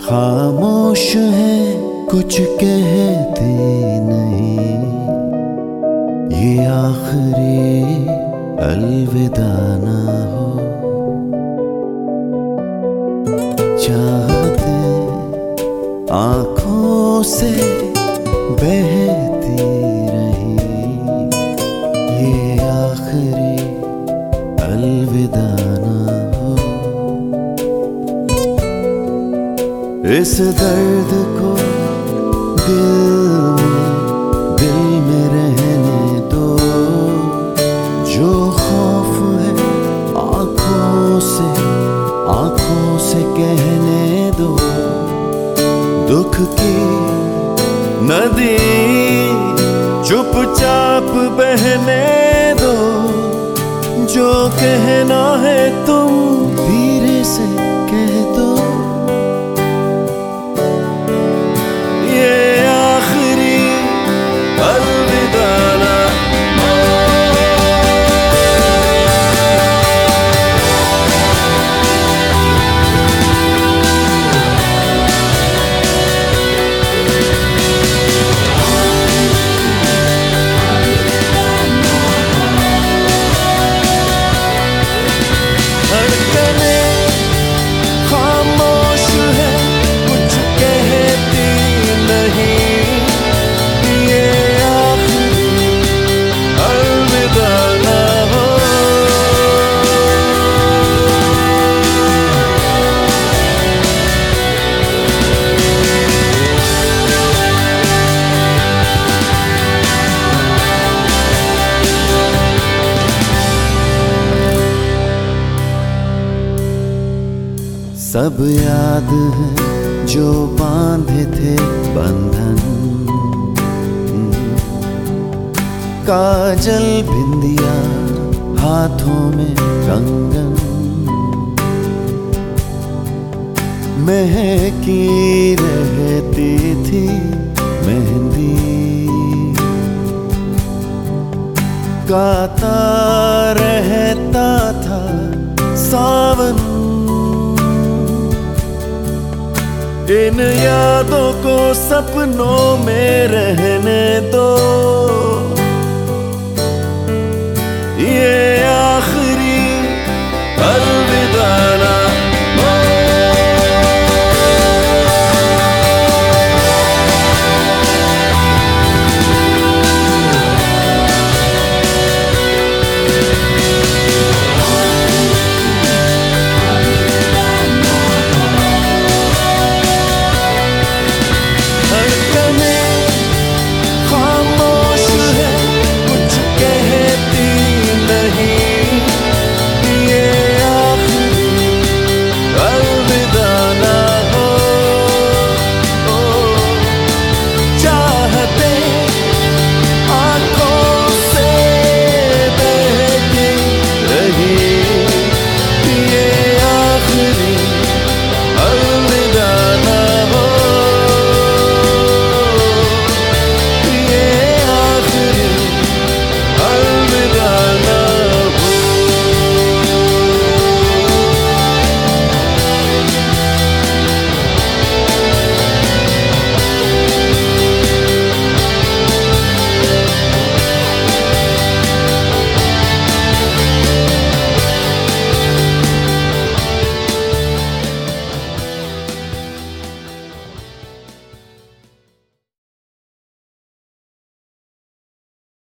खामोश है कुछ कहती नहीं, ये आखिरी अलविदा ना हो। चाहते आँखों से बहती रही, ये आखिरी अलविदा ना हो। इस दर्द को दिल में रहने दो, जो खौफ है आँखों से कहने दो। दुख की नदी चुपचाप बहने दो, जो कहना है तुम धीरे से कह दो। ये आखिरी अलविदा ना हो। सब याद है जो बांधे थे बंधन, काजल बिंदिया हाथों में कंगन, महकी रहती थी मेहंदी, गाता रहता था सावन। इन यादों को सपनों में रहने दो, ये